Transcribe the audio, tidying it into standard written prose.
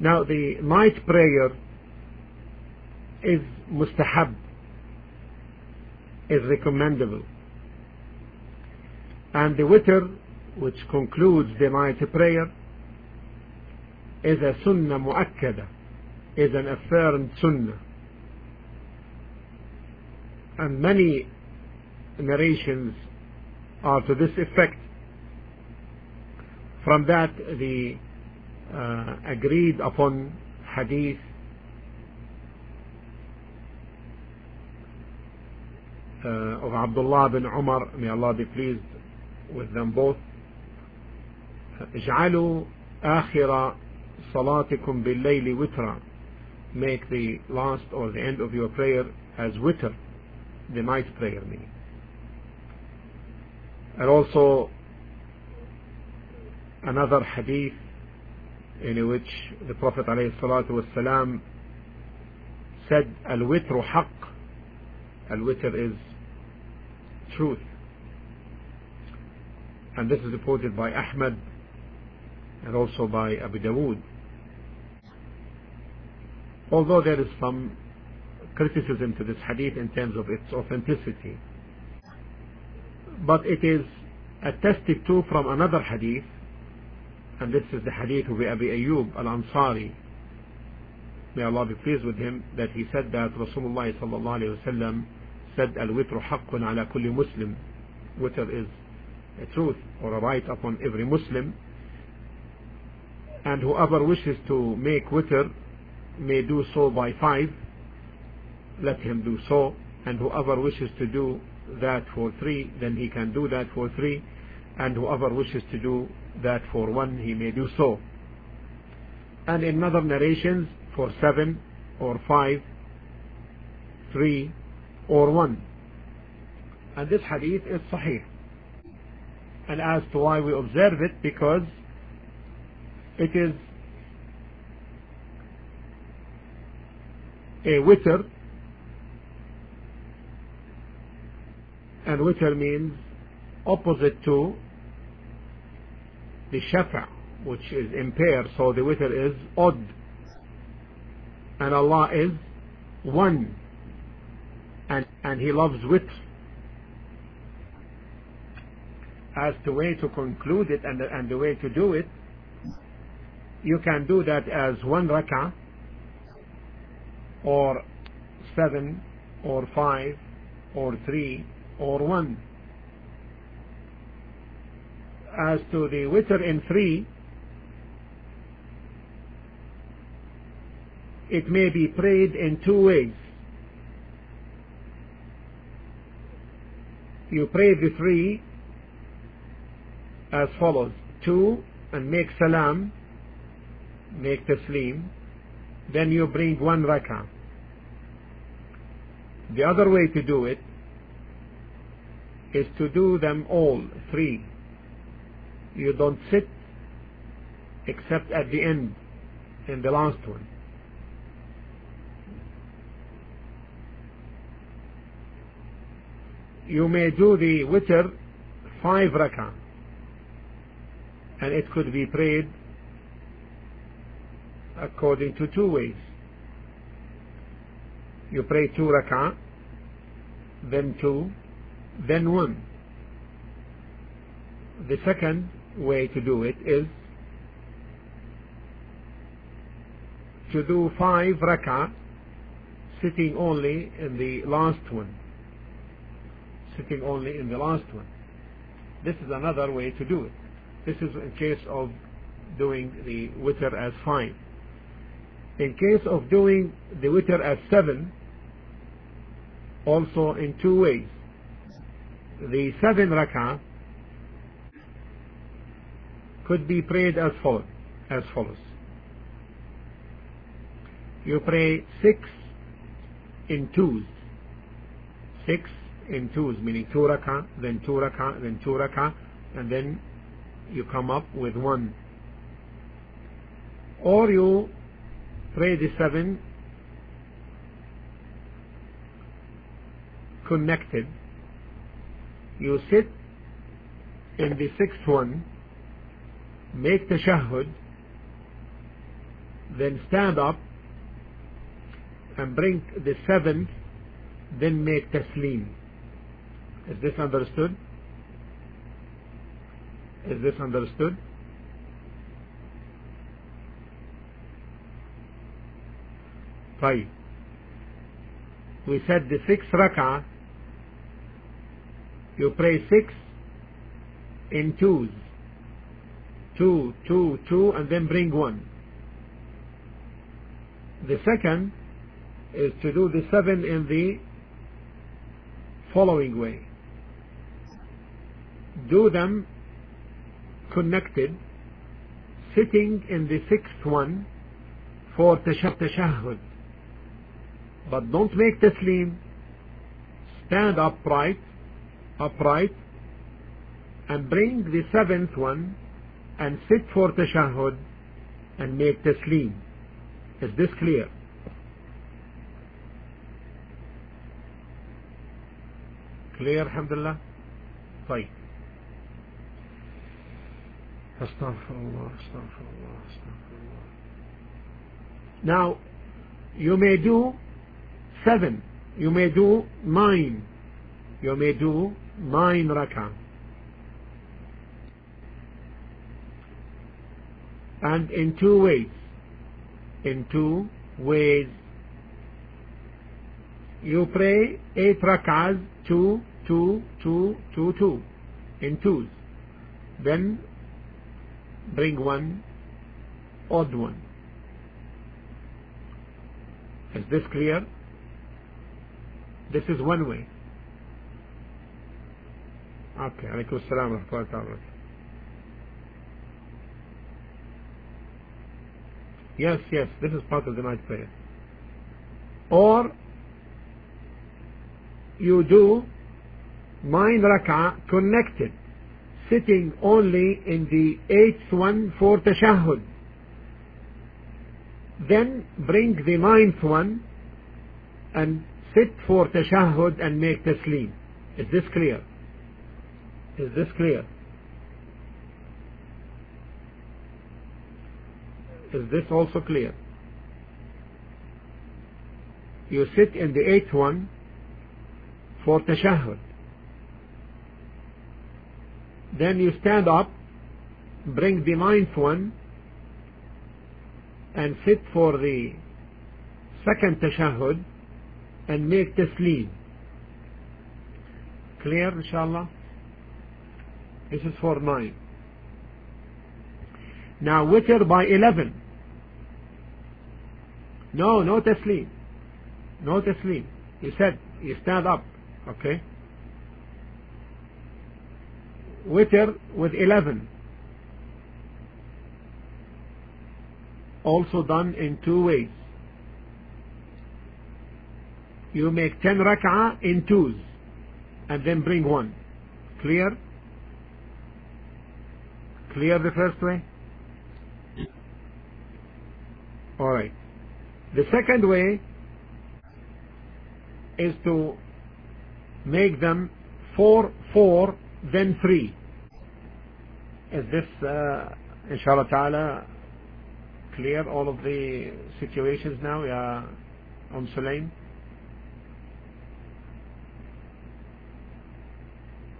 Now the night prayer is mustahab, is recommendable, and the witr, which concludes the night prayer, is a sunnah mu'akkada, is an affirmed sunnah, and many narrations are to this effect. From that, the agreed upon hadith of Abdullah bin Umar, may Allah be pleased with them both, اجعلوا آخر صلاتكم بالليل وترا, make the last or the end of your prayer as witr, the night prayer meaning. And also another hadith in which the Prophet ﷺ said, al-witru haqq, al-witr is truth. And this is reported by Ahmad and also by Abu Dawood. Although there is some criticism to this hadith in terms of its authenticity, but it is attested to from another hadith, and this is the hadith of Abi Ayyub al-Ansari, may Allah be pleased with him, that he said that Rasulullah sallallahu alayhi wa sallam said, al-witru haqqun ala kulli muslim, witr is a truth or a right upon every Muslim, and whoever wishes to make witr may do so by 5, let him do so, and whoever wishes to do that for 3, then he can do that for 3, and whoever wishes to do that for 1, he may do so. And in other narrations, for 7 or 5, 3 or 1. And this hadith is sahih. And as to why we observe it, because it is a witr, and witr means opposite to the shafa', which is impaired, so the witr is odd, and Allah is one, and He loves witr. As to way to conclude it and the way to do it, you can do that as 1 rak'ah, or 7 or 5 or 3 or 1. As to the witr in 3, it may be prayed in 2 ways. You pray the 3 as follows: 2 and make salam, make taslim, then you bring 1 rak'ah. The other way to do it is to do them all 3. You don't sit except at the end, in the last one. You may do the witr 5 rak'ah, and it could be prayed according to 2 ways. You pray 2 rak'ah, then 2, then 1. The second way to do it is to do 5 rak'ah, sitting only in the last one. Sitting only in the last one. This is another way to do it. This is in case of doing the witr as 5. In case of doing the witr as 7, also in 2 ways. The 7 rak'ah could be prayed as follows. You pray 6 in 2s. 6 in 2s, meaning 2 rak'ah, then 2 rak'ah, then 2 rak'ah, and then you come up with 1. Or you pray the 7 connected. You sit in the 6th one, make tashahhud, then stand up and bring the 7th, then make taslim. Is this understood? Is this understood? طيب. We said the 6th rak'ah, you pray 6 in twos. 2, 2, 2, and then bring 1. The second is to do the 7 in the following way. Do them connected, sitting in the 6th one for tashahhud. But don't make taslim. Stand upright, and bring the 7th one and sit for tashahhud and make taslim. Is this clear? Clear, alhamdulillah? طيب. Astaghfirullah. Now, you may do 7, you may do 9, you may do 9 rak'ah. And in 2 ways. In 2 ways. You pray 8 rak'ahs, 2, 2, 2, 2, 2, in twos. Then bring 1 odd one. Is this clear? This is one way. Okay. Alaykum assalam wa rahmatullahi wa barakatuh. Yes, this is part of the night prayer. Or you do 9 rak'ah connected, sitting only in the 8th one for tashahhud. Then bring the 9th one and sit for tashahhud and make taslim. Is this clear? Is this clear? Is this also clear? You sit in the 8th one for tashahhud. Then you stand up, bring the 9th one and sit for the 2nd tashahhud and make taslim. Clear, inshallah? This is for 9. Now witr by 11. No taslim. No taslim. You said you stand up. Okay. Witr with 11. Also done in 2 ways. You make 10 rak'ah in twos and then bring 1. Clear? Clear the first way? Alright. The second way is to make them 4, 4, then 3. Is this, inshallah ta'ala, clear all of the situations now, Ya Sulaim?